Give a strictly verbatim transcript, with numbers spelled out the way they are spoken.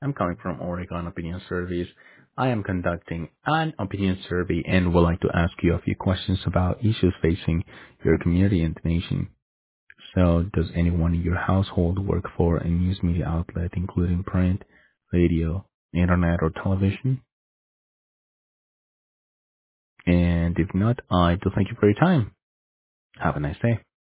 I'm calling from Oregon Opinion Service. I am conducting an opinion survey and would like to ask you a few questions about issues facing your community and the nation. So, does anyone in your household work for a news media outlet, including print, radio, internet, or television? And if not, I do thank you for your time. Have a nice day.